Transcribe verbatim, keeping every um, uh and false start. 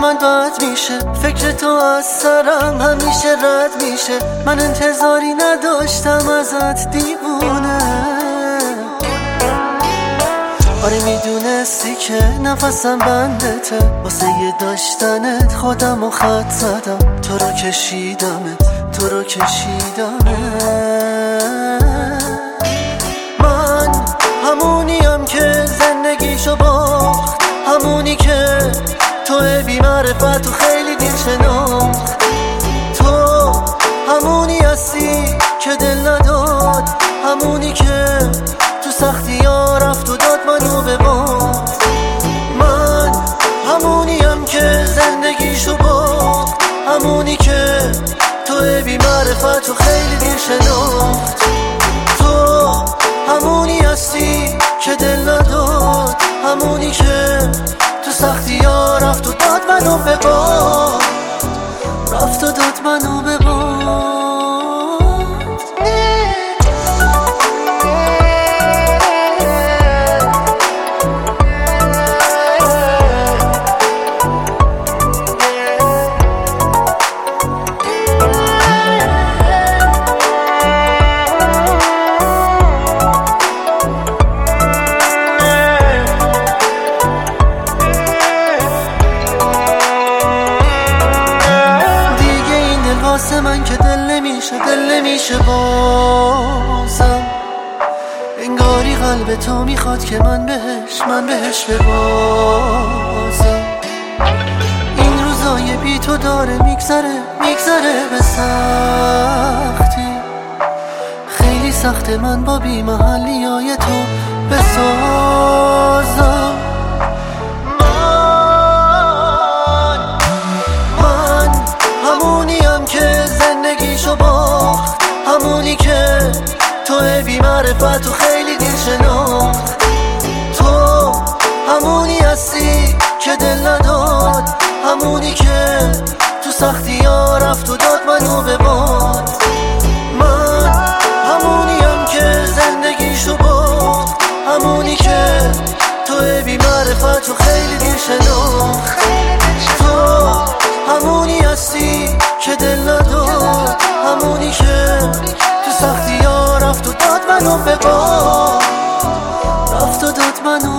من بد میشه، فکر تو از سرم همیشه رد میشه. من انتظاری نداشتم ازت دیوونه. آره میدونستی که نفسم بندته، واسه یه داشتنت خودم و خط زدم. تو رو کشیدمت، تو رو کشیدمت. من همونیم که زندگیشو باخت، همونی که تو بی معرفت و خیلی دیر شناخت. تو همونی هستی که دل نداد، همونی که تو سختی ها رفت و داد منو به باد. من همونیم که زندگیشو باخت، همونی که تو بی معرفت و خیلی دیر شناخت. تو همونی هستی که دل نداد، همونی که تو سختی ها رفت و داد منو به باد. رفت و داد منو به باد. واسه من که دل نمیشه، دل نمیشه بازم. انگاری قلب تو میخواد که من بهش، من بهش ببازم. این روزای بی تو داره میگذره، میگذره به سختی. خیلی سخته من با بی محلی های تو بسازم. زندگیشو باخت، همونی که تو بی معرفت و خیلی دیر شناخت. تو همونی هستی که دل نداد، همونی که تو سختی ها رفت و داد منو به باد. من همونیم که زندگیشو باخت، همونی که تو بی معرفت و خیلی دیر شناخت. تو همونی هستی که دل نداد، همونی که تو سختی ها رفت و داد منو به باد. رفت و داد منو